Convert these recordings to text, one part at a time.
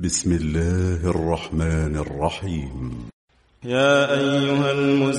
بسم الله الرحمن الرحيم. يا أيها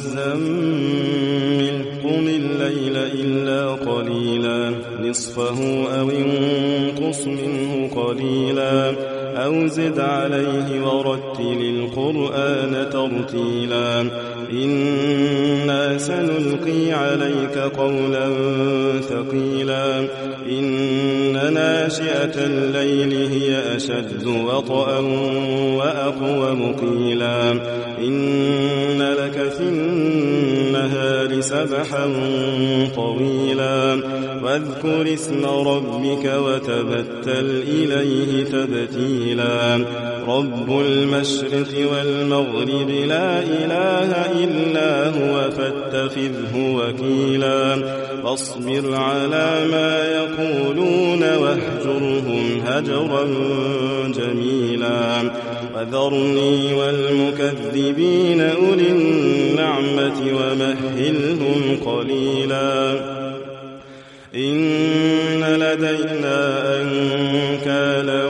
المزمل قم الليل إلا قليلا نصفه أو انقص منه قليلا أو زد عليه ورتل القرآن ترتيلا إنا سنلقي عليك قولا ثقيلا إن ناشئة الليل هي أشد وطئا وأقوم قيلا إن لك في النهار سبحا طويلا واذكر اسم ربك وتبتل إليه تبتيلا رب المشرق والمغرب لا إله إلا هو فاتخذه وكيلا فاصبر على ما يقولون واهجرهم هجرا جميلا وذرني والمكذبين أولي النعمة ومهلهم قليلا إن لدينا أنكالا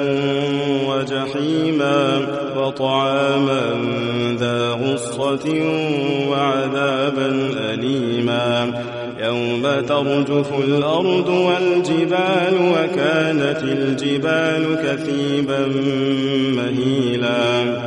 وجحيما وطعاما ذا غصة وعذابا أليما يوم ترجف الأرض والجبال وكانت الجبال كثيبا مهيلا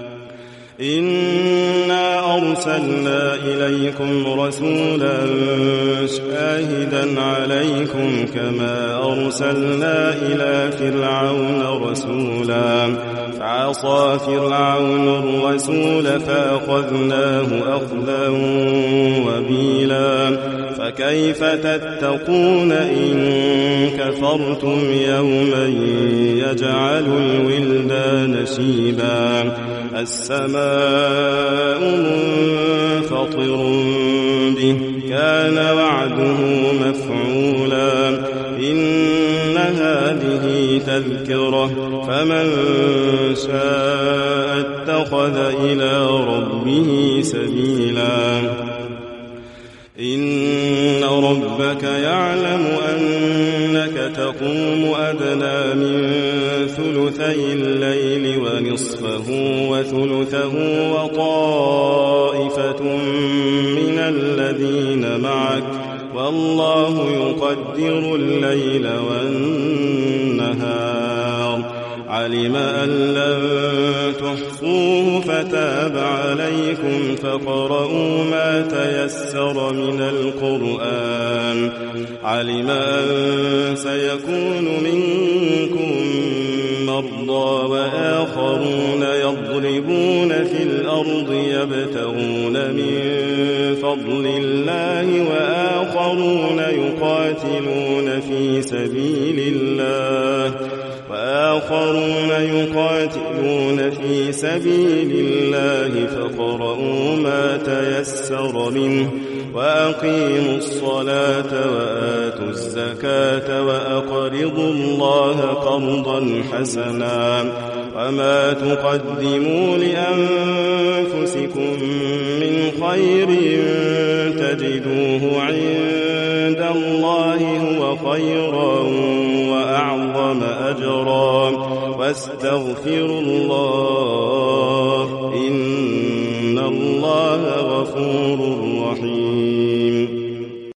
إنا أرسلنا إليكم رسولا شاهدا عليكم كما أرسلنا إلى فرعون رسولا فعصى فرعون الرسول فأخذناه أخذا وبيلا فكيف تتقون إن كفرتم يوما يجعل الولدان شيبا السماء منفطر به كان وعده مفعولا إن هذه تذكرة فمن شاء اتخذ إلى ربه سبيلا إن ربك يعلم أنك تقوم أدنى من ثلثي الليل ونصفه وثلثه وطائفة من الذين معك والله يقدر الليل والنهار علم أن لن تحصوه فتاب عليكم فاقرؤوا ما تيسر من القرآن علم أن سيكون منكم مرضى وآخرون يضربون في الأرض يبتغون من فضل الله وآخرون يقاتلون في سبيل الله فاقرؤوا ما تيسر منه وأقيموا الصلاة وآتوا الزكاة وأقرضوا الله قرضا حسنا وما تقدموا لأنفسكم من خير تجدوه عند الله هو خيرا وأعظم أجرا واستغفروا الله إن الله غفور